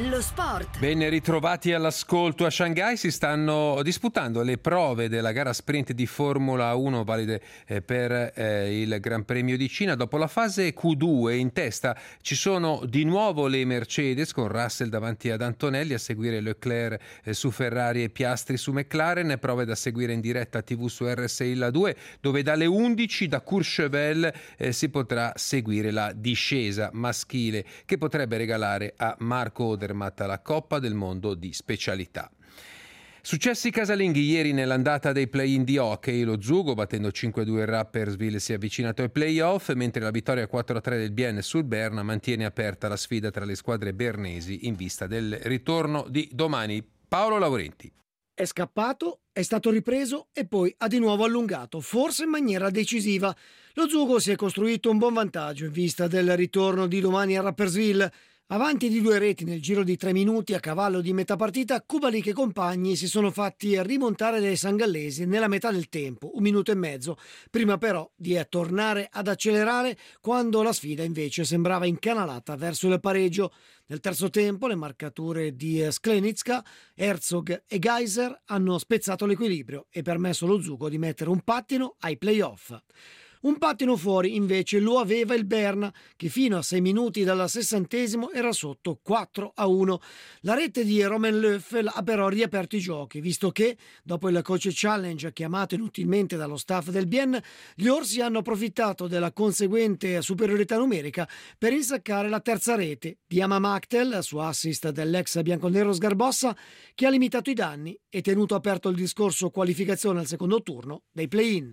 Lo sport. Ben ritrovati all'ascolto. A Shanghai si stanno disputando le prove della gara sprint di Formula 1 valide per il Gran Premio di Cina. Dopo la fase Q2 in testa ci sono di nuovo le Mercedes con Russell davanti ad Antonelli, a seguire Leclerc su Ferrari e Piastri su McLaren. Prove da seguire in diretta TV su RSI La 2, dove dalle 11 da Courchevel si potrà seguire la discesa maschile che potrebbe regalare a Marco Odermatt la Coppa del Mondo di specialità. Successi casalinghi ieri nell'andata dei play-in di hockey. Lo Zugo, battendo 5-2 il Rapperswil, si è avvicinato ai play-off, mentre la vittoria 4-3 del Bienne sul Berna mantiene aperta la sfida tra le squadre bernesi in vista del ritorno di domani. Paolo Laurenti. È scappato, è stato ripreso e poi ha di nuovo allungato, forse in maniera decisiva. Lo Zugo si è costruito un buon vantaggio in vista del ritorno di domani a Rapperswil. Avanti di 2 reti nel giro di 3 minuti a cavallo di metà partita, Kubalik e compagni si sono fatti rimontare dai sangallesi nella metà del tempo, 1 minuto e mezzo, prima però di tornare ad accelerare quando la sfida invece sembrava incanalata verso il pareggio. Nel terzo tempo le marcature di Sklenitska, Herzog e Geiser hanno spezzato l'equilibrio e permesso allo Zugo di mettere un pattino ai play-off. Un pattino fuori invece lo aveva il Berna, che fino a 6 minuti dal 60° era sotto 4-1. La rete di Romain Löffel ha però riaperto i giochi, visto che, dopo il coach challenge chiamato inutilmente dallo staff del Bienne, gli orsi hanno approfittato della conseguente superiorità numerica per insaccare la terza rete di Amamachtel su assist dell'ex bianconero Sgarbossa, che ha limitato i danni e tenuto aperto il discorso qualificazione al secondo turno dei play-in.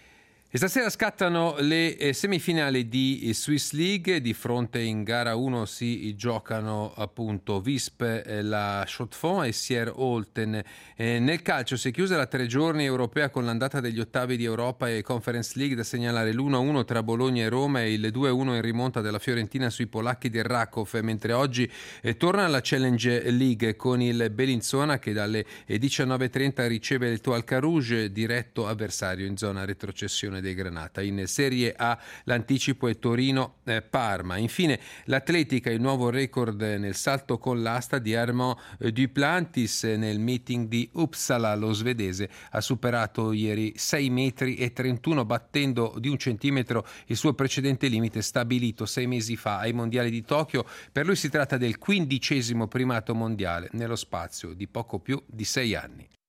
E stasera scattano le semifinali di Swiss League. Di fronte in gara 1 si giocano appunto Visp, la Chaux-de-Fonds e Sier Olten. Nel calcio si è chiusa la 3 giorni europea con l'andata degli ottavi di Europa e Conference League. Da segnalare l'1-1 tra Bologna e Roma e il 2-1 in rimonta della Fiorentina sui polacchi del Raków, mentre oggi torna la Challenge League con il Bellinzona che dalle 19.30 riceve il Toalca Rouge, diretto avversario in zona retrocessione dei Granata. In Serie A l'anticipo è Torino-Parma. Infine l'atletica, il nuovo record nel salto con l'asta di Armand Duplantis nel meeting di Uppsala. Lo svedese ha superato ieri 6,31 metri, battendo di 1 centimetro il suo precedente limite stabilito 6 mesi fa ai mondiali di Tokyo. Per lui si tratta del 15° primato mondiale nello spazio di poco più di 6 anni.